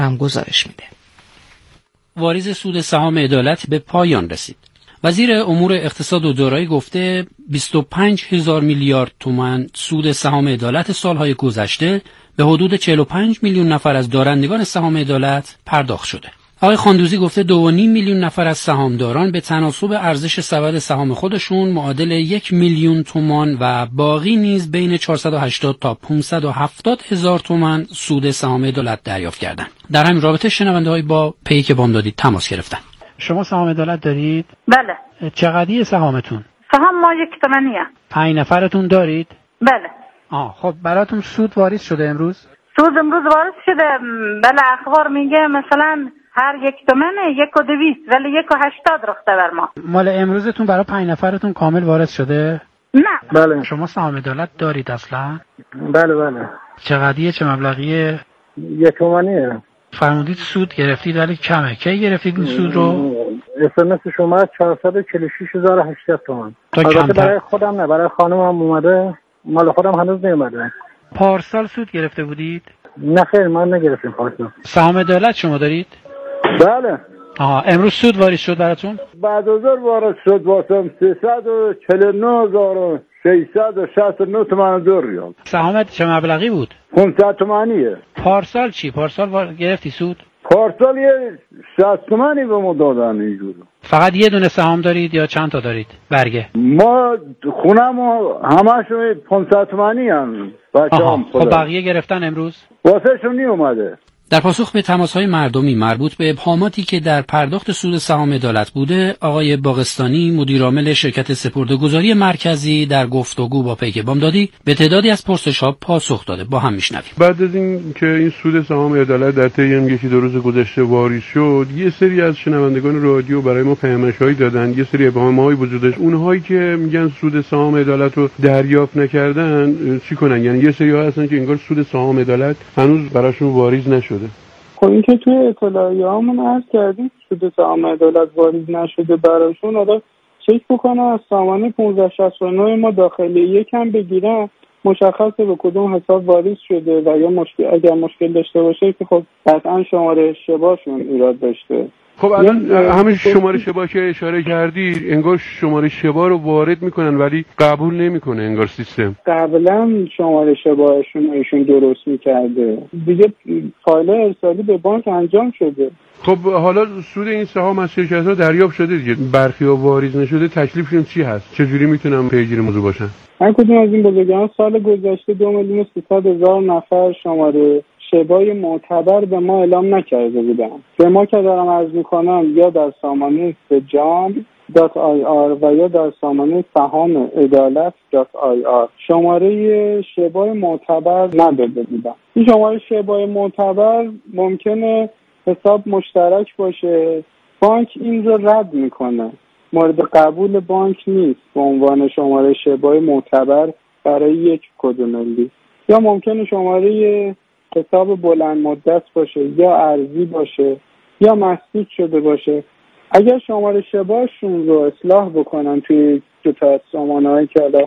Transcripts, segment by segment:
هم گزارش میده. واریز سود سهام عدالت به پایان رسید. وزیر امور اقتصاد و دارایی گفته 25,000 میلیارد تومان سود سهام عدالت سالهای گذشته به حدود 45 میلیون نفر از دارندگان سهام عدالت پرداخت شده. آقای خاندوزی گفته 2.5 میلیون نفر از سهامداران به تناسب ارزش سبد سهام خودشون معادل 1 میلیون تومان و باقی نیز بین 480 تا 570 هزار تومان سود سهام عدالت دریافت کردند. در همین رابطه شنونده‌های با پیک بامدادی تماس گرفتن. شما سهام عدالت دارید؟ بله. چقدریه سهامتون؟ سهام ما 1 تومانیه. 5 نفرتون دارید؟ بله. خب براتون سود واریز شده امروز؟ سود امروز واریز شده. بله اخبار میگه مثلا هر 1 تومنه 1.200 ولی 1.80 رخته بر ما. مال امروزتون برای 5 نفرتون کامل وارد شده؟ نه. بله. شما سهام عدالت دارید اصلا؟ بله. چقدریه؟ چه مبلغیه؟ 1 تومانیه. فرمودید سود گرفتید ولی کمه. کی گرفتید این سود رو؟ SMS شما 446,800 تومان. تا کمتر. برای خودم نه، برای خانمم اومده، مال خودم هنوز نیومده. پارسال سود گرفته بودید؟ نه خیر، من نگرفتم پارسال. سهام عدالت شما دارید؟ بله. امروز سود واریز شد براتون؟ بعد از وارد شد واسم 349,669 تومان ریال. سهامت چه مبلغی بود؟ 500 تومانیه. پارسال چی؟ پارسال گرفتی سود؟ پارسال یه 60 تومانی به ما دادن اینجور. فقط یه دونه سهام دارید یا چند تا دارید؟ برگه. ما خونم همشون 500 تومانی هم. خب بقیه گرفتن امروز؟ واسه شون نی اومده. در پاسخ به تماس‌های مردمی مربوط به ابهاماتی که در پرداخت سود سهام عدالت بوده، آقای باغستانی مدیرعامل شرکت سپرده‌گذاری مرکزی در گفتگو با پیک بامدادی به تعدادی از پرسش‌ها پاسخ داده. با هم میشنویم. بعد از این که این سود سهام عدالت در طی یکی دو روز گذشته واریز شد، یه سری از شنوندگان رادیو برای ما پیامک‌هایی دادن، یه سری ابهام‌هایی وجود داشت. اونهایی که میگن سود سهام عدالت رو دریافت نکردن چی کنن؟ یعنی یه سری‌ها هستن که انگار سود سهام عدالت هنوز براشون واریز نشده. خب این که توی اطلاعیه‌هامون عرض کردیم سود سهام عدالت واریز نشده براشون، حالا چک بکنن از سامانه 1569 ما داخل یکم بگیرن مشخصه به کدوم حساب واریز شده و یا اگر مشکل داشته باشه که خب قطعا شماره اشتباهشون ایراد داشته. خب الان همین شماره شبا که اشاره کردی انگار شماره شبا رو وارد میکنن ولی قبول نمیکنه انگار سیستم. قبلا شماره شباهشون ایشون درست میکرده دیگه، فایل ارسالی به بانک انجام شده. خب حالا سود این سهام از شرکت‌ها دریافت شده دیگه، برخی‌ها واریز نشده، تکلیفشون چی هست؟ چجوری میتونم پیگیر موضوع باشن؟ هر کدوم از این بزرگان سال گذشته 2,300,000 نفر شماره شبای معتبر به ما اعلام نکرده بودن. به ما که دارم عرض میکنم یا در سامانه sejam.ir و یا در سامانه سهام عدالت.ir شماره شبای معتبر نداده بودن. این شماره شبای معتبر ممکنه حساب مشترک باشه، بانک این رو رد میکنه، مورد قبول بانک نیست به عنوان شماره شبای معتبر برای یک کد ملی، یا ممکنه شماره حساب بلند مدت باشه یا ارزی باشه یا مسدود شده باشه. اگر شماره شباشون رو اصلاح بکنن توی دو تا سامانه‌ای که حالا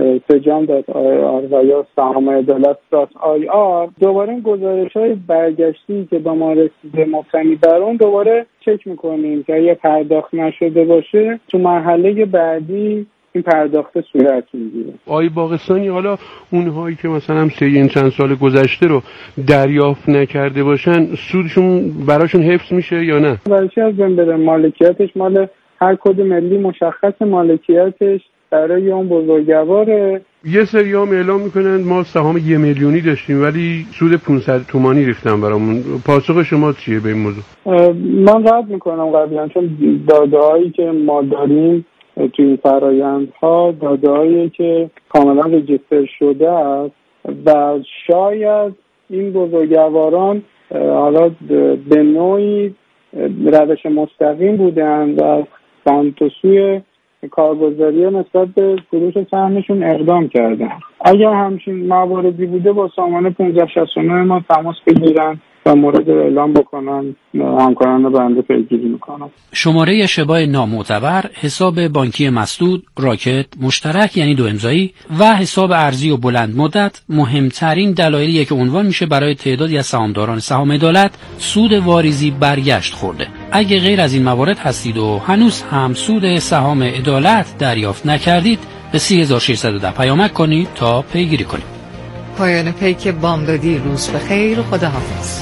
sejam.ir و یا سهام عدالت.ir دوباره این گزارش‌های برگشتی که با ما رسیده مبتنی بر اون دوباره چک می‌کنیم که اگه پرداخت نشده باشه تو مرحله بعدی این پرداخت صورت میگیره. آقای باغستانی حالا اونهایی که مثلا این چند سال گذشته رو دریافت نکرده باشن سودشون براشون حفظ میشه یا نه؟ برای چی از بین بره؟ مالکیتش مال هر کد ملی مشخص، مالکیتش برای اون بزرگواره. یه سری هم اعلام میکنن ما سهام 1 میلیونی داشتیم ولی سود 500 تومانی ریختن برامون. پاسخ شما چیه به این موضوع؟ من رد میکنم قبلا، چون داده‌هایی که ما داریم توی این فرآیندها داده‌هایی که کاملا رجیستر شده است و شاید این بزرگواران حالا به نوعی روش مستقیم بودن و سمت و سوی کارگزاری نسبت به فروش سهمشون اقدام کردن. اگر همچین مواردی بوده با سامانه 1569 ما تماس بگیرن و مورد اعلام بکنن همکاران بنده پیگیری میکنن. شماره شبای نامعتبر، حساب بانکی مسدود، راکت، مشترک یعنی 2 امضایی و حساب ارزی و بلند مدت مهمترین دلایلیه که عنوان میشه برای تعدادی از سهامداران سهام عدالت سود واریزی برگشت خورده. اگه غیر از این موارد هستید و هنوز هم سود سهام عدالت دریافت نکردید، به 30610 پیامک کنید تا پیگیری کنید. پایان پیک بامدادی. روز بخیر و خداحافظ.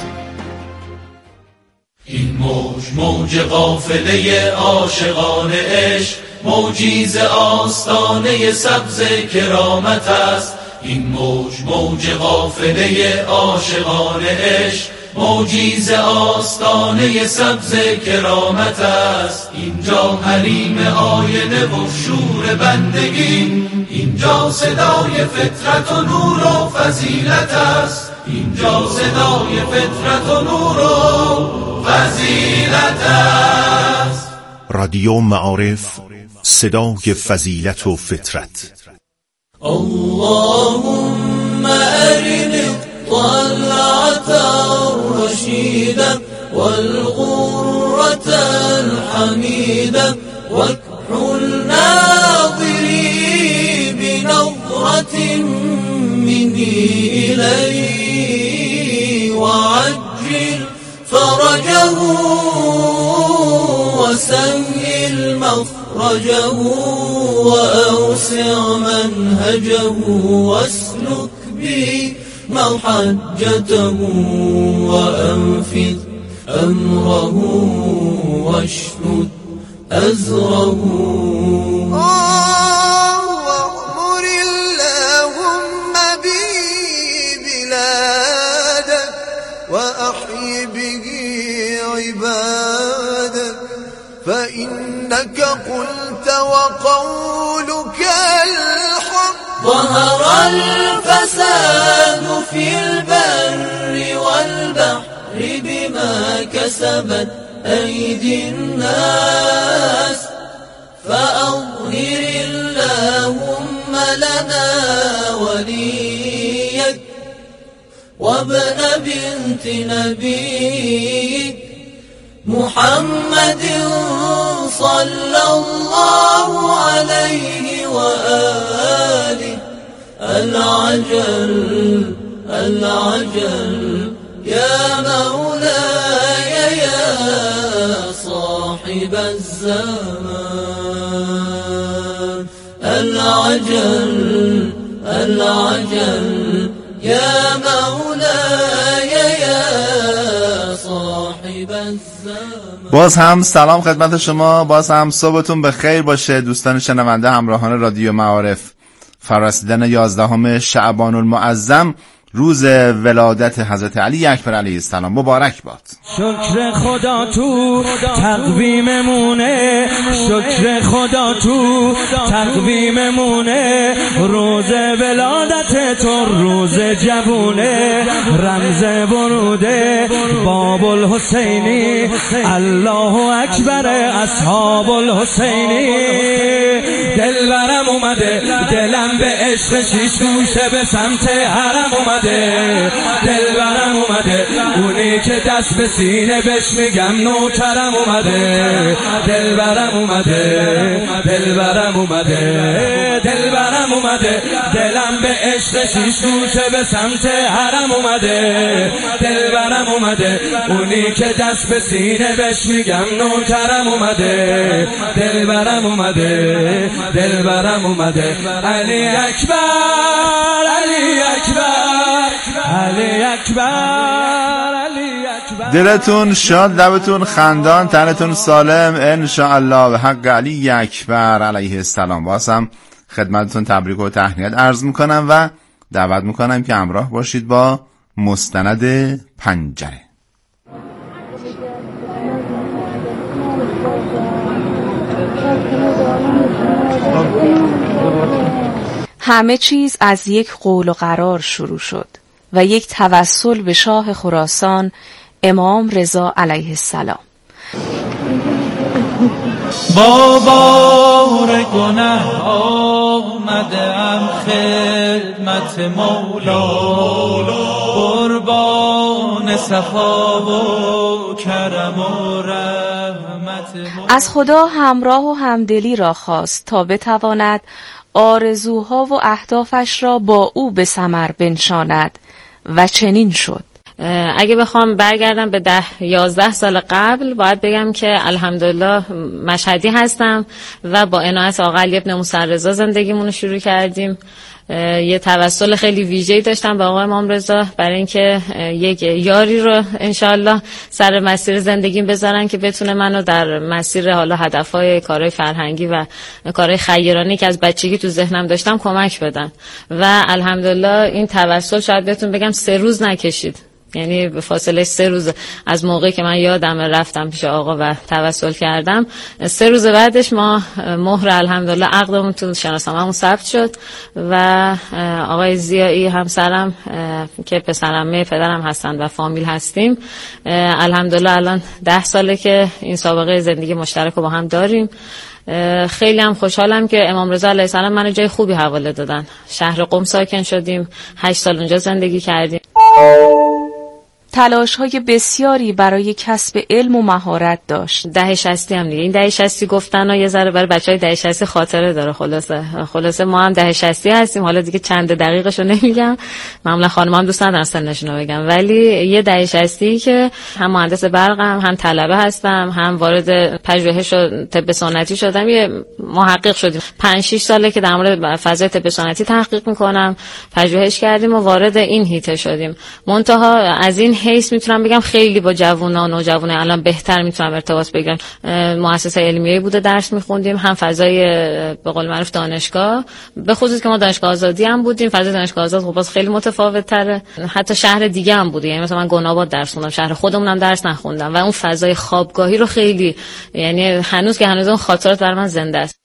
این موج قافله عاشقان عشق، موجی ز آستانه سبز کرامت است. این موج قافله عاشقان عشق، موجی ز آستانه سبز کرامت است. اینجا حریم آینه و شور بندگی، اینجا صدای فطرت و نور و فضیلت است. اینجا صدای فطرت و نور و فضیلت است. رادیو معارف، صدای فضیلت و فطرت. اللهم أرني الطلعة الرشيدة والغرة الحميدة واكحل ناظري بنظرة مني إليه وعجل فرجه وسهل مخرجه وأوسع منهجه واسلك بي محجته وأنفذ أمره واشدد أزره. واغمر اللهم بي بلادك وأحي به عبادك فإنك قلت وقولك الحق. ظهر الفساد في البر والبحر بما كسبت أيدي الناس فأظهر اللهم لنا وليك وابن بنت نبيك محمد صلى الله عليه وآله. العجل العجل يا مولاي يا صاحب الزمان. العجل العجل يا مولاي يا صاحب الزمان. باز هم سلام خدمت شما، باز هم صبحتون بخیر باشه دوستان شنونده همراهان رادیو معارف. فرارسیدن 11 شعبان المعظم، روز ولادت حضرت علی اکبر علیه السلام مبارک باد. شکر خدا تو تقویممونه، شکر خدا تو تقویممونه، روز ولادت تو روز جوونه، رمز وروده باب الحسینی، الله اکبر اصحاب الحسینی. دلبرم اومده دلم به عشق شیش گوشه به سمت حرم اومده، دلبرم اومده اونی که دست به سینه بهش میگم نوکرم اومده، دلبرم اومده دلبرم اومده، دلبرم اومده دلم به عشق شیش گوشه به سمت حرم اومده، دلبرم اومده اونی که دست به سینه بهش میگم نوکرم اومده، دلبرم اومده دلبرم اومده. علی اکبر علی اکبر علی اکبر علی اکبر. دلتون شاد، لبتون خندان، تنتون سالم انشاءالله به حق علی اکبر علیه السلام. بازم خدمتتون تبریک و تهنیت عرض میکنم و دعوت میکنم که همراه باشید با مستند پنجره. همه چیز از یک قول و قرار شروع شد و یک توسل به شاه خراسان امام رضا علیه السلام. با بار گناه آمدم خدمت مولا، قربان باران صفا و کرم و رحمت. از خدا همراه و همدلی را خواست تا بتواند آرزوها و اهدافش را با او به ثمر بنشاند و چنین شد. اگه بخوام برگردم به 10-11 سال قبل، باید بگم که الحمدلله مشهدی هستم و با عنایت آقا علی ابن موسی رضا زندگیمون رو شروع کردیم. یه توسل خیلی ویژه‌ای داشتم با آقا امام رضا برای اینکه یک یاری رو انشالله سر مسیر زندگیم بذارن که بتونه منو در مسیر حالا هدفهای کارهای فرهنگی و کارهای خیرانی که از بچگی تو ذهنم داشتم کمک بدن و الحمدلله این توسل شاید بهتون بگم 3 روز نکشید. یعنی به فاصله 3 روز از موقعی که من یادم رفتم پیش آقا و توسل کردم، 3 روز بعدش ما مهر الحمدلله عقدمون تو شناسنامه‌مون ثبت شد و آقای ضیایی همسرم که پسرعمه پدرم هستن و فامیل هستیم، الحمدلله الان 10 ساله که این سابقه زندگی مشترک رو با هم داریم. خیلی هم خوشحالم که امام رضا علیه السلام منو جای خوبی حواله دادن. شهر قم ساکن شدیم، 8 سال اونجا زندگی کردیم. تلاش‌های بسیاری برای کسب علم و مهارت داشت. 10-60 هم دیگه. این 10-60 گفتن یه ذره برای بچهای 10-60 خاطره داره. خلاصه ما هم 10-60 هستیم. حالا دیگه چند دقیقشو نمیگم، معمولا خانم‌ها هم دوست ندارن سنشون رو بگم، ولی یه 10-60 که هم مهندس برقم، هم طلبه هستم، هم وارد پژوهش و طب سنتی شدم، یه محقق شدیم. 5-6 ساله که در مورد فضای طب سنتی تحقیق میکنم، پژوهش کردیم و وارد این هیته شدیم. منتها از این حیث میتونم بگم خیلی با جوانان و نوجوانان الان بهتر میتونم ارتباط بگیرم. مؤسسه علمیه بوده درس میخوندیم، هم فضای به قول معروف دانشگاه، به خصوص که ما دانشگاه آزادی هم بودیم. فضای دانشگاه آزاد خب باز خیلی متفاوت تره. حتی شهر دیگه هم بوده، یعنی مثلا من گناباد درس خوندم، شهر خودمونم درس نخوندم و اون فضای خوابگاهی رو خیلی، یعنی هنوز اون خاطرات برای من زنده است.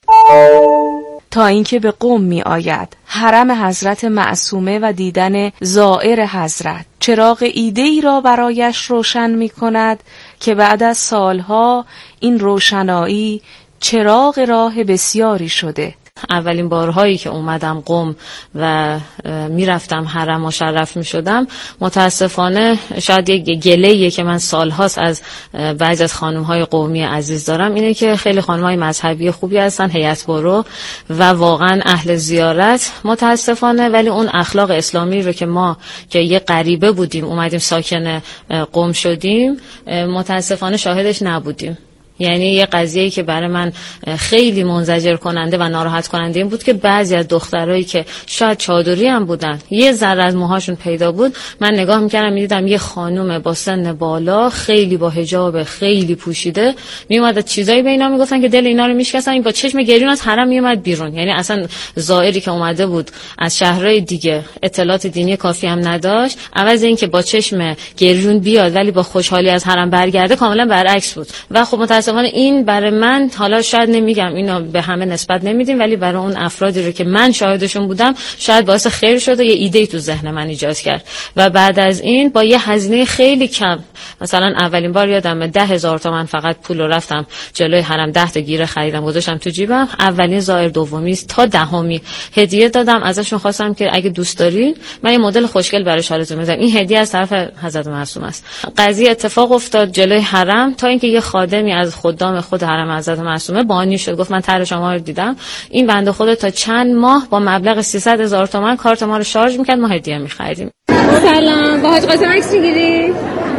تا اینکه به قم می آید، حرم حضرت معصومه و دیدن زائر حضرت چراغ ایده‌ای را برایش روشن می کند که بعد از سالها این روشنایی چراغ راه بسیاری شده. اولین بارهایی که اومدم قم و میرفتم حرم مشرف میشدم، متاسفانه شاید یک گله‌ایه که من سالهاست از بعضی از خانم‌های قومی عزیز دارم، اینه که خیلی خانم‌های مذهبی خوبی هستن، هیئت برو و واقعا اهل زیارت، متاسفانه ولی اون اخلاق اسلامی رو که ما که یه غریبه بودیم اومدیم ساکن قم شدیم، متاسفانه شاهدش نبودیم. یعنی یه قضیه‌ای که برای من خیلی منزجر کننده و ناراحت کننده این بود که بعضی از دخترایی که شاید چادری هم بودن، یه ذره از موهاشون پیدا بود، من نگاه می‌کردم می‌دیدم یه خانم با سن بالا، خیلی با حجاب خیلی پوشیده، میومد چیزایی به اینا میگفتن که دل اینا رو میشکستن. این با چشم گریون از حرم میومد بیرون. یعنی اصلا زائری که اومده بود از شهرهای دیگه، اطلاعات دینی کافی هم نداشت، عوض اینکه با چشم گریون بیاد ولی با خوشحالی از حرم برگرده، کاملا برعکس بود. و خب متأسفانه این برای من، حالا شاید نمیگم اینو به همه نسبت نمیدیم، ولی برای اون افرادی رو که من شاهدشون بودم شاید باعث خیر شد و یه ایده تو ذهن من ایجاد کرد. و بعد از این با یه هزینه خیلی کم، مثلا اولین بار یادم 10,000 تومان فقط پول رو رفتم جلوی حرم 10 تا گیره خریدم گذاشتم تو جیبم. اولین زائر دومی تا دهمی هدیه دادم، ازشون خواستم که اگه دوست دارین من یه مدل خوشگل برای شالتون میذارم، این هدیه از طرف حضرت معصوم است. قضیه اتفاق افتاد جلوی حرم تا اینکه یه خادمی از خدام خود حرم حضرت معصومه بانی شد، گفت من طرح شما رو دیدم، این بنده خدا تا چند ماه با مبلغ 300,000 تومان کارت ما رو شارژ میکرد، ما هدیه میخریدیم. سلام، با حاج قاسم عکس میگیری؟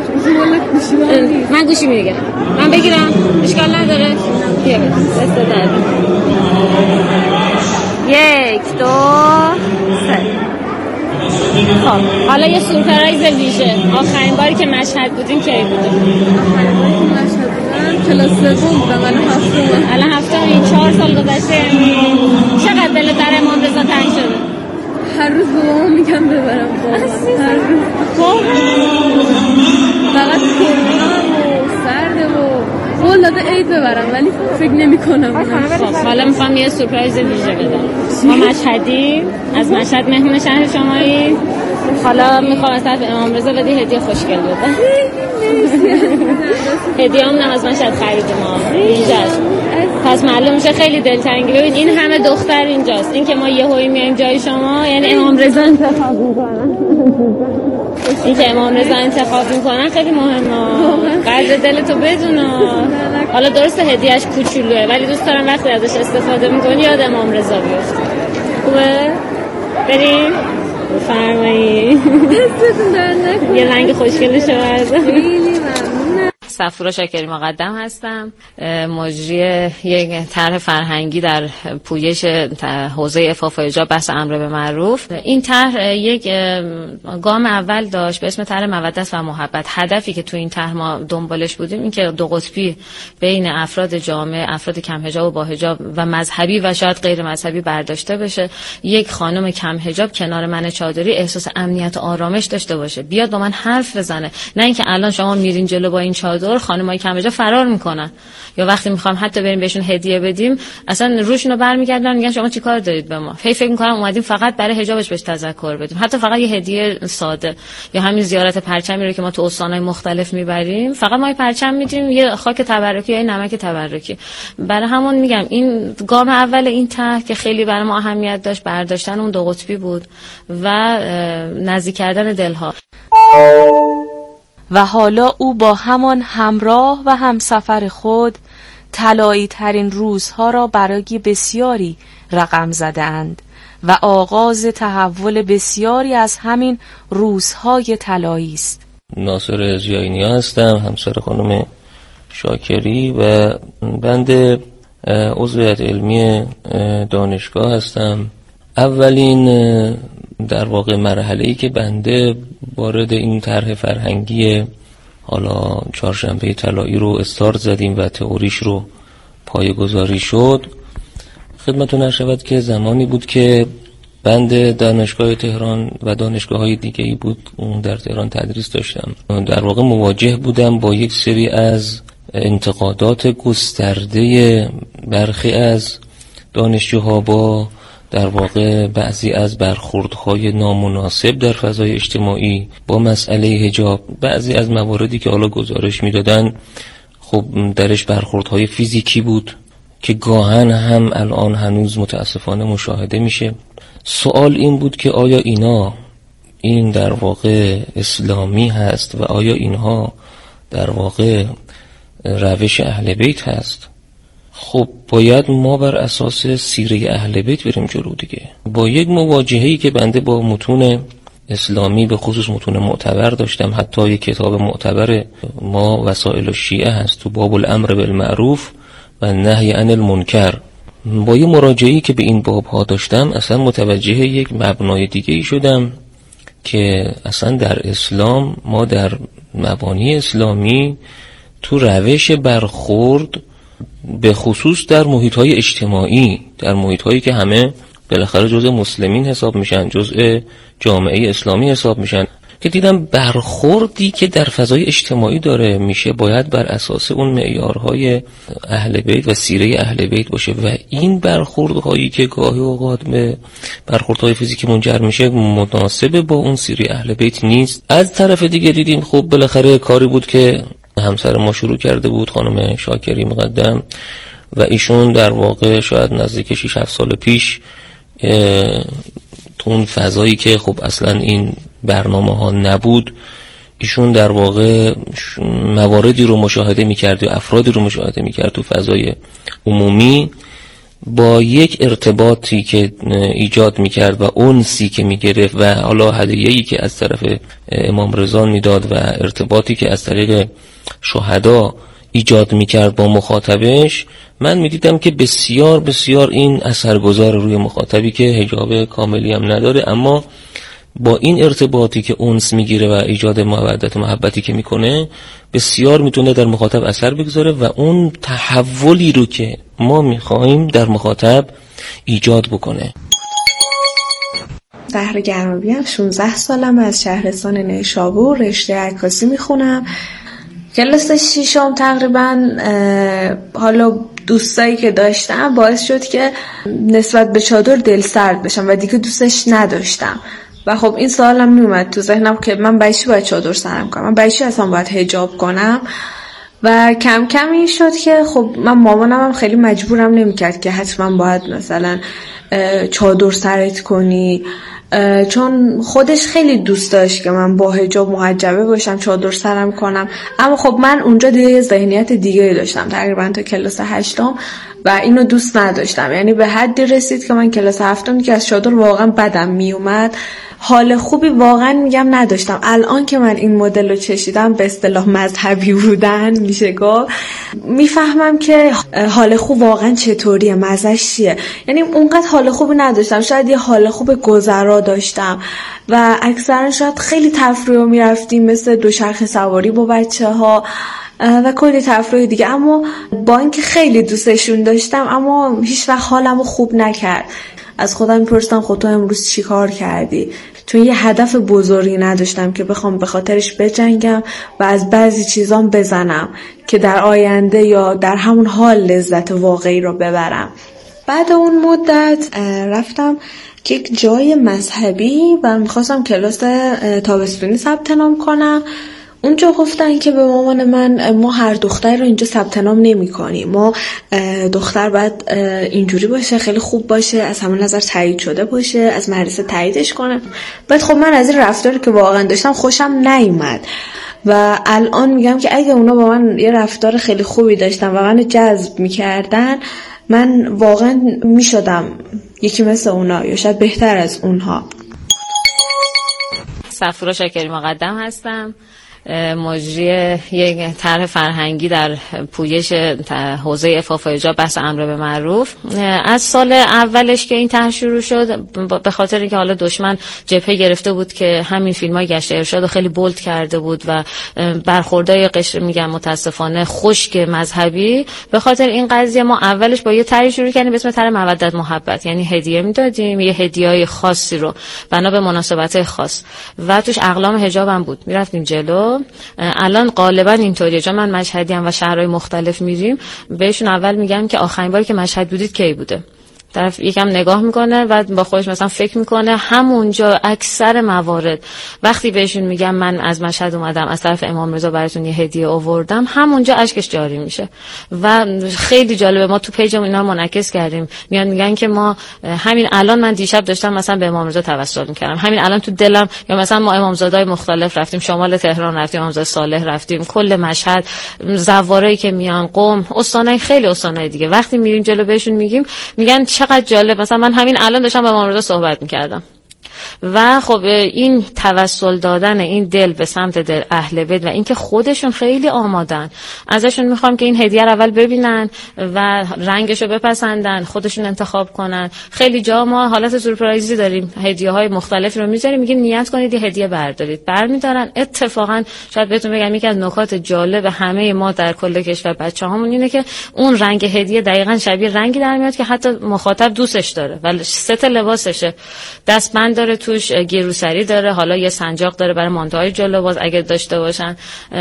من گوشی میگیرم. من بگیرم؟ اشکال نداره. بیا دست درد. 1 2 3. خب حالا یه سورپرایز ویژه. آخرین باری که مشهد بودیم کی بوده؟ آخرین باری که مشهد بودم کلاس 3 بودم، الان هفتم. این 4 سال گذشته. چقدر دلت در امام رضا تنگ شده؟ هر روز به مامان میگم ببرم هر روز. فقط کرونا و سرده و قول داده عید ببرم ولی فکر نمی کنم. خب حالا میخوام یه سورپرایز ویژه بدم. ما مشهدی، از مشهد مهمون شهر شمایی، حالا میخوام از طرف امام رضا بدی هدیه خوشگل بدم. هدیه هم از مشهد خریدیم ما ویژه. پس معلوم میشه خیلی دلتنگی. ببین این همه دختر اینجاست، این که ما یهویی میایم جای شما، یعنی امام رضا انتخاب میکنن. این که امام رضا انتخاب میکنن خیلی مهمه. قدر دلتو بدون. حالا درسته هدیهش کوچولوئه، ولی دوست دارم وقتی ازش استفاده میکنی یاد امام رضا بیفتی. خوبه؟ بریم؟ بفرمایید. یه رنگ خوشگلشه برده. صفورا شاکری مقدم هستم، مجری یک طرح فرهنگی در پویش حوزه عفاف و حجاب بحث امر به معروف. این طرح یک گام اول داشت به اسم طرح مودت و محبت. هدفی که تو این طرح ما دنبالش بودیم این که دو قطبی بین افراد جامعه، افراد کم حجاب و با حجاب و مذهبی و شاید غیر مذهبی برداشته بشه. یک خانم کم حجاب کنار من چادری احساس امنیت و آرامش داشته باشه، بیاد با من حرف بزنه، نه اینکه الان شما میرین جلو با این چادر خانمای کم حجاب فرار میکنن، یا وقتی میخوام حتی بریم بهشون هدیه بدیم اصلا روشونو برمیگردن میگن شما چیکار دارید به ما. فکر میکنم اومدیم فقط برای حجابش بهش تذکر بدیم، حتی فقط یه هدیه ساده یا همین زیارت پرچمی رو که ما تو استانهای مختلف میبریم، فقط ما پرچم میدیم، یه خاک تبرکی یا نمک تبرکی. برای همون میگم این گام اول این طرح که خیلی برای ما اهمیت داشت برداشتن اون دو قطبی بود و نزدیک کردن دلها. و حالا او با همان همراه و همسفر خود طلایی ترین روزها را برای بسیاری رقم زدند و آغاز تحول بسیاری از همین روزهای طلایی است. ناصر زیاینیا هستم، همسر خانم شاکری و بنده عضو هیئت علمی دانشگاه هستم. اولین در واقع مرحله‌ای که بنده وارد این طرح فرهنگی حالا چهارشنبه طلایی رو استارت زدیم و تئوریش رو پایه‌گذاری شد، خدمتتون عرض شود که زمانی بود که بنده دانشگاه تهران و دانشگاه‌های دیگه‌ای بود در تهران تدریس داشتم. در واقع مواجه بودم با یک سری از انتقادات گسترده برخی از دانشجوها با در واقع بعضی از برخوردهای نامناسب در فضای اجتماعی با مسئله حجاب، بعضی از مواردی که حالا گزارش میدادن خب درش برخوردهای فیزیکی بود که گاهن هم الان هنوز متاسفانه مشاهده میشه. سوال این بود که آیا این در واقع اسلامی هست و آیا اینها در واقع روش اهل بیت هست؟ خب باید ما بر اساس سیره اهل بیت بریم جلو دیگه. با یک مواجهه‌ای که بنده با متون اسلامی به خصوص متون معتبر داشتم، حتی یک کتاب معتبر ما وسائل الشیعه هست تو باب الامر بالمعروف و نهی عن المنکر، با یه مراجعه‌ای که به این باب‌ها داشتم اصلا متوجه یک مبنای دیگه‌ای شدم که اصلا در اسلام ما در مبانی اسلامی تو روش برخورد به خصوص در محیط‌های اجتماعی، در محیط‌هایی که همه بالاخره جزء مسلمین حساب میشن، جزء جامعه اسلامی حساب میشن، که دیدم برخوردی که در فضای اجتماعی داره میشه باید بر اساس اون معیارهای اهل بیت و سیره اهل بیت باشه و این برخوردهایی که گاهی اوقات به برخوردهای فیزیکی منجر میشه مناسب با اون سیره اهل بیت نیست. از طرف دیگه دیدیم خب بالاخره کاری بود که همسر ما شروع کرده بود، خانم شاکری مقدم، و ایشون در واقع شاید نزدیک 6-7 سال پیش تو اون فضایی که خب اصلا این برنامه ها نبود، ایشون در واقع مواردی رو مشاهده میکرد و افرادی رو مشاهده میکرد تو فضای عمومی، با یک ارتباطی که ایجاد میکرد و انسی که میگرفت و حالا هدیه‌ای که از طرف امام رضا میداد و ارتباطی که از طریق شهدا ایجاد میکرد با مخاطبش، من میدیدم که بسیار بسیار این اثرگذار روی مخاطبی که حجاب کاملی هم نداره، اما با این ارتباطی که انس میگیره و ایجاد مودت و محبتی که میکنه بسیار میتونه در مخاطب اثر بگذاره و اون تحولی رو که ما میخوایم در مخاطب ایجاد بکنه. زهرا گرمابی هم 16 سالم، از شهرستان نیشابور، رشته عکاسی میخونم. کلاس 6 تقریبا حالا دوستایی که داشتم باعث شد که نسبت به چادر دل سرد بشم و دیگه دوستش نداشتم و خب این سوالم میومد تو ذهنم که من برای چی باید چادر سرم کنم، من برای چی اصلا باید حجاب کنم. و کم کم این شد که خب من مامانم هم خیلی مجبورم نمیکرد که حتما باید مثلا چادر سرت کنی، چون خودش خیلی دوست داشت که من با حجاب محجبه باشم، چادر سرم کنم. اما خب من اونجا دیگه ذهنیت دیگه داشتم تقریبا تا کلاس 8 و اینو دوست نداشتم. یعنی به حدی رسید که من کلاس 7 که از چادر واقعا بدم میومد، حال خوبی واقعا میگم نداشتم. الان که من این مدل رو چشیدم، به اصطلاح مذهبی بودن میشه گفت، میفهمم که حال خوب واقعا چطوریه، مزهش چیه. یعنی اونقدر حال خوبی نداشتم، شاید یه حال خوب گذرا داشتم و اکثرا شاید خیلی تفریح میرفتیم مثل دوچرخه سواری با بچه‌ها و کلی تفریح دیگه. اما با اینکه خیلی دوستشون داشتم اما هیچ وقت حالمو خوب نکرد. از خودم میپرسیدم خود تو امروز چی کار کردی؟ چون یه هدف بزرگی نداشتم که بخوام به خاطرش بجنگم و از بعضی چیزام بزنم که در آینده یا در همون حال لذت واقعی رو ببرم. بعد اون مدت رفتم که یک جای مذهبی و میخواستم کلاس تابستونی ثبت نام کنم. اونجا گفتن که به مامان من ما هر دختر رو اینجا ثبت نام نمی‌کنیم، ما دختر باید اینجوری باشه، خیلی خوب باشه، از همون نظر تایید شده باشه، از مدرسه تاییدش کنه. بعد خب من از این رفتاری که واقعا داشتم خوشم نیومد و الان میگم که اگه اونا با من یه رفتار خیلی خوبی داشتن و منو جذب می‌کردن، من واقعا میشدم یکی مثل اونا یا شاید بهتر از اونها. صفورا شاکری مقدم هستم، مجری یک طرح فرهنگی در پویش حوزه عفاف و حجاب بحث امر به معروف. از سال اولش که این طرح شروع شد، به خاطر اینکه حالا دشمن جبهه گرفته بود که همین فیلم‌های گشت ارشاد خیلی بولد کرده بود و برخوردای قشر میگم متاسفانه خشک مذهبی، به خاطر این قضیه ما اولش با یه طرحی شروع کردیم به اسم طرح مودت محبت، یعنی هدیه میدادیم، یه هدیه‌های خاصی رو بنا به مناسبت‌های خاص و توش اقلام حجاب هم بود، میرفتیم جلو. الان غالبا اینطوریه، چون من مشهدی ام و شهرهای مختلف میریم، بهشون اول میگم که آخرین باری که مشهد بودید کی بوده؟ طرف یکم نگاه میکنه و با خودش مثلا فکر میکنه. همونجا اکثر موارد وقتی بهشون میگم من از مشهد اومدم، از طرف امام رضا براتون یه هدیه آوردم، همونجا اشکش جاری میشه و خیلی جالبه. ما تو پیجمون اینا منعکس کردیم، میگن که ما همین الان، من دیشب داشتم مثلا به امام رضا توسل میکردم، همین الان تو دلم، یا مثلا ما امامزادهای مختلف رفتیم، شمال تهران رفتیم، امامزاده صالح رفتیم، کل مشهد، زوارایی که میان، قم، استانای خیلی استانای دیگه، وقتی میریم جلو بهشون میگن چقدر جالب، مثلا من همین الان داشتم با امام رضا صحبت میکردم. و خب این توسل دادن این دل به سمت دل اهل بیت و اینکه خودشون خیلی آمادن، ازشون میخوام که این هدیه رو اول ببینن و رنگشو بپسندن، خودشون انتخاب کنن. خیلی جا ما حالت سورپرایزی داریم، هدیه‌های مختلفی رو میذاریم، میگیم نیت کنید یه هدیه بردارید، برمیدارن. اتفاقا شاید بهتون بگم یکی از نکات جالب همه ما در کل کشور بچه‌هامون اینه که اون رنگ هدیه دقیقاً شبیه رنگی در میاد که حتی مخاطب دوستش داره، ولی ست لباسشه، دستبند داره، توش گیروسری داره، حالا یه سنجاق داره برای مانتوهای جلو باز اگه داشته باشن،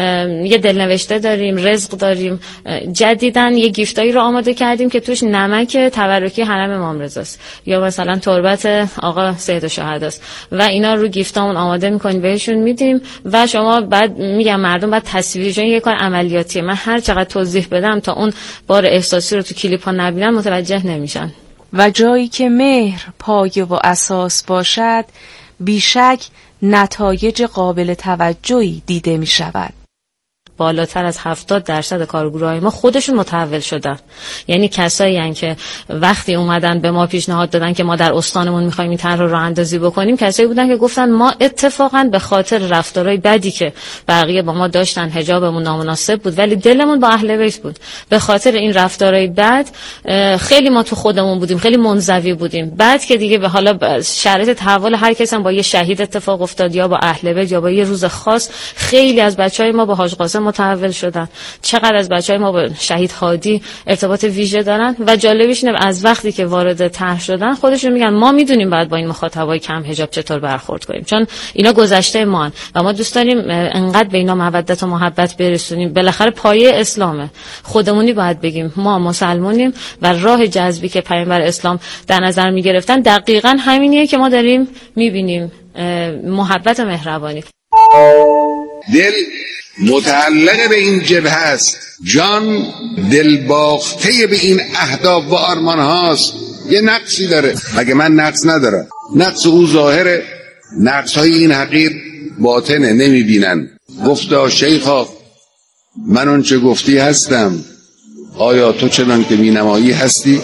یه دلنوشته داریم، رزق داریم. جدیدن یه گیفتایی رو آماده کردیم که توش نمک تبرکی حرم امام رضاست یا مثلا تربت آقا سید الشهداست و اینا رو گیفتامون آماده می‌کنیم بهشون میدیم و شما بعد میگم مردم بعد تصویری، چون یه کار عملیاتیه، من هر چقدر توضیح بدم تا اون بار احساسی رو تو کلیپ‌ها نبینن متوجه نمیشن. و جایی که مهر پایه و اساس باشد، بیشک نتایج قابل توجهی دیده می شود. بالاتر از 70% کارگروهای ما خودشون متحول شدن، یعنی کسایی هستن که وقتی اومدن به ما پیشنهاد دادن که ما در استانمون می‌خوایم این طرح رو راه اندازی بکنیم، کسایی بودن که گفتن ما اتفاقا به خاطر رفتارهای بدی که بقیه با ما داشتن، حجابمون نامناسب بود ولی دلمون با اهل بیت بود، به خاطر این رفتارهای بد خیلی ما تو خودمون بودیم، خیلی منزوی بودیم. بعد که دیگه به حالا شرایط تحول هر کس هم با یه شهید اتفاق افتاد یا با اهل بیت یا با یه روز خاص، خیلی از بچهای ما با حاج قاسم متحول شدن، چقدر از بچهای ما با شهید هادی ارتباط ویژه دارن و جالبیش اینه از وقتی که وارد طرح شدن خودشون میگن ما میدونیم بعد با این مخاطبای کم حجاب چطور برخورد کنیم، چون اینا گذشته ما و ما دوست داریم انقدر به اینا مودت و محبت برسونیم. بالاخره پایه اسلامه، خودمونی باید بگیم ما مسلمانیم و راه جذبی که پیامبر اسلام در نظر میگرفتن دقیقاً همینیه که ما داریم میبینیم، محبت و مهربانی. دل متعلق به این جبهه است، جان دلباخته به این اهداف و آرمان هاست. یه نقصی داره، مگه من نقص ندارم؟ نقص او ظاهره، نقص های این حقیر باطنه، نمیبینن. گفتا شیخا من اون چه گفتی هستم، آیا تو چنان که مینمایی هستی؟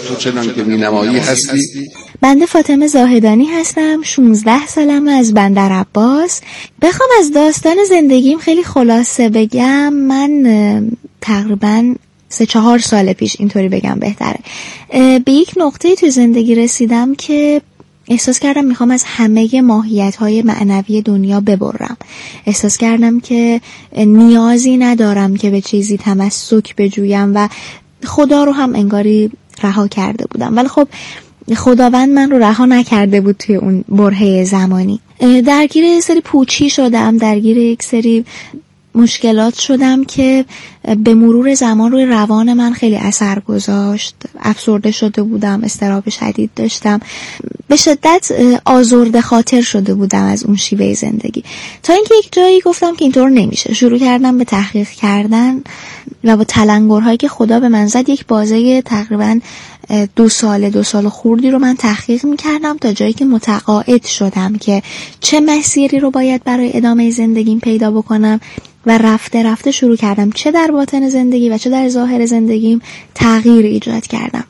بنده فاطمه زاهدانی هستم، 16 سالمه، از بندر عباس. بخوام از داستان زندگیم خیلی خلاصه بگم، من تقریباً 3-4 سال پیش، اینطوری بگم بهتره، به یک نقطه تو زندگی رسیدم که احساس کردم میخوام از همه ماهیت‌های معنوی دنیا ببرم. احساس کردم که نیازی ندارم که به چیزی تمسک بجویم و خدا رو هم انگاری رها کرده بودم. ولی خب خداوند من رو رها نکرده بود توی اون برهه زمانی. درگیر یک سری پوچی شدم، درگیر یک سری مشکلات شدم که به مرور زمان روی روان من خیلی اثر گذاشت. افسرده شده بودم، اضطراب شدید داشتم، به شدت آزرده خاطر شده بودم از اون شیوه زندگی، تا اینکه یک جایی گفتم که اینطور نمیشه. شروع کردم به تحقیق کردن و با تلنگرهایی که خدا به من زد، یک بازه تقریبا 2 سال خوردی رو من تحقیق میکردم تا جایی که متقاعد شدم که چه مسیری رو باید برای ادامه زندگیم پیدا بکنم و رفته رفته شروع کردم چه در باطن زندگی و چه در ظاهر زندگیم تغییر ایجاد کردم.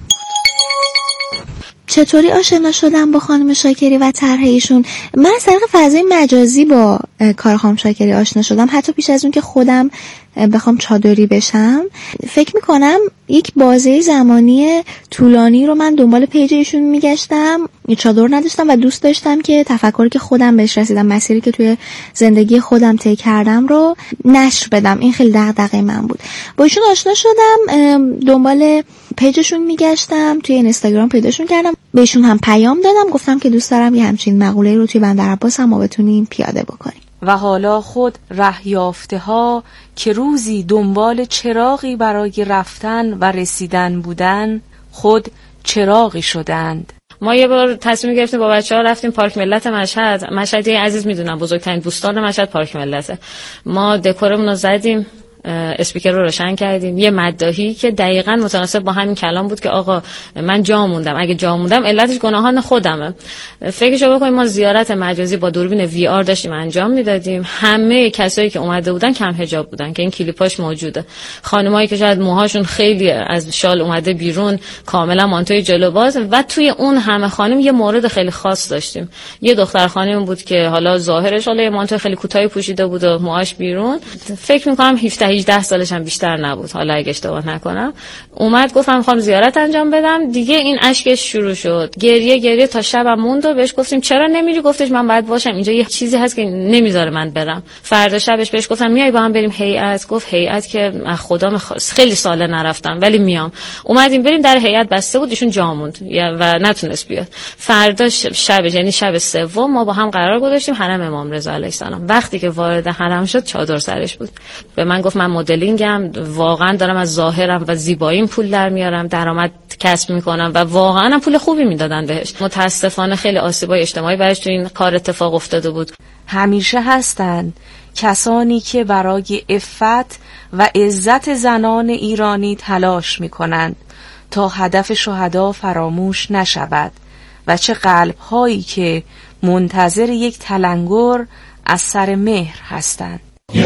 چطوری آشنا شدم با خانم شاکری و طرح ایشون؟ من از طریق فضای مجازی با کار خانم شاکری آشنا شدم، حتی پیش از اون که خودم بخوام چادری بشم. فکر میکنم یک بازه زمانی طولانی رو من دنبال پیج ایشون میگشتم، یه چادر نداشتم و دوست داشتم که تفکری که خودم بهش رسیدم، مسیری که توی زندگی خودم طی کردم رو نشر بدم. این خیلی دغدغه من بود. با ایشون آشنا شدم، دنبال پیجشون میگشتم، توی اینستاگرام پیداشون کردم، بهشون هم پیام دادم، گفتم که دوست دارم یه همچین مقوله رو توی بندر عباس هم ما بتونیم پیاده بکنیم. و حالا خود ره یافته ها که روزی دنبال چراغی برای رفتن و رسیدن بودن، خود چراغی شدند. ما یه بار تصمیم گرفتیم با بچه‌ها رفتیم پارک ملت مشهد. مشهدی عزیز میدونم بزرگترین بوستان مشهد پارک ملته. ما دکورمون رو زدیم، اسپیکر رو روشن کردیم، یه مداحی که دقیقاً متناسب با همین کلام بود که آقا من جا موندم، اگه جا موندم علتش گناهان خودمه. فکرشو بکنیم ما زیارت مجازی با دوربین وی آر داشتیم انجام میدادیم، همه کسایی که اومده بودن کم حجاب بودن که این کلیپاش موجوده، خانمایی که شاید موهاشون خیلی از شال اومده بیرون، کاملا مانتوی جلو باز، و توی اون همه خانم یه مورد خیلی خاص داشتیم. یه دختر خانم بود که حالا ظاهرش حالا یه مانتوی خیلی کوتاهی پوشیده بود و موهاش بیرون، فکر می‌کنم 18 سالش هم بیشتر نبود حالا اگه اشتباه نکنم. اومد گفتم میخوام زیارت انجام بدم. دیگه این اشکش شروع شد، گریه تا شبم موند و بهش گفتیم چرا نمیری؟ گفتش من باید باشم اینجا، یه چیزی هست که نمیذاره من برم. فردا شبش بهش گفتم میای با هم بریم هیئت؟ گفت هیئت که خدا خیلی ساله نرفتم ولی میام. اومدیم بریم، در هیئت بسته بود، ایشون جا موند و نتونست بیاد. فردا شبش یعنی شب سوم ما با هم قرار گذاشتیم حرم امام رضا علیه السلام. وقتی که وارد حرم شد چادر سرش بود. به من گفت من مدلینگم، واقعا دارم از ظاهرم و زیباییم پول در میارم، درآمد کسب میکنم و واقعا هم پول خوبی میدادن بهش. متاسفانه خیلی آسیبای اجتماعی براش تو این کار اتفاق افتاده بود. همیشه هستند کسانی که برای عفت و عزت زنان ایرانی تلاش میکنند تا هدف شهدا فراموش نشود و چه قلب‌هایی که منتظر یک تلنگر از سر مهر هستند.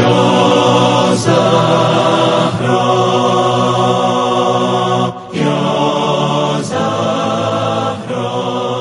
یا زهرا یا زهرا،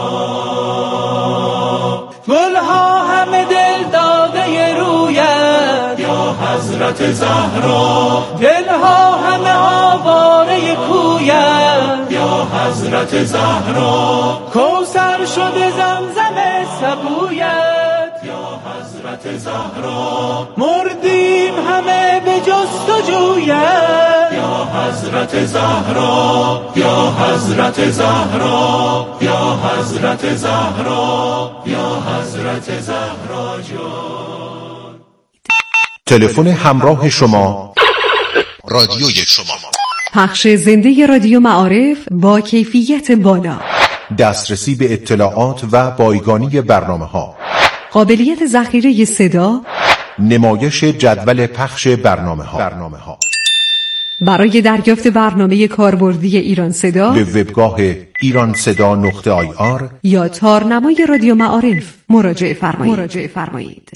گلها همه دل داده رویت یا حضرت زهرا، دلها همه آواره کویت یا حضرت زهرا، کوثر شده زمزم سبویت یا حضرت زهرا، مردیم همه به جستجویت یا حضرت زهرا، یا حضرت زهرا، یا حضرت زهرا، یا حضرت زهرا جان. تلفن همراه شما، رادیوی شما. پخش زنده رادیو معارف با کیفیت بالا، دسترسی به اطلاعات و بایگانی برنامه‌ها، قابلیت ذخیره صدا، نمایش جدول پخش برنامه‌ها. برای دریافت برنامه کاربردی ایران صدا به وبگاه ایرانصدا.ir یا تارنمای رادیو معارف مراجعه فرمایید.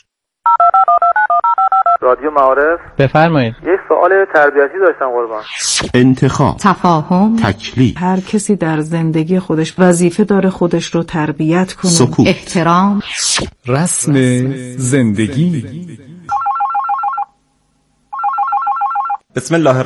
رادیو معارف، بفرمایید. یه سوال تربیتی داشتم قربان. انتخاب، تفاهم، تکلیف. هر کسی در زندگی خودش وظیفه داره خودش رو تربیت کنه. سکوت، احترام، رسم زندگی. بسم الله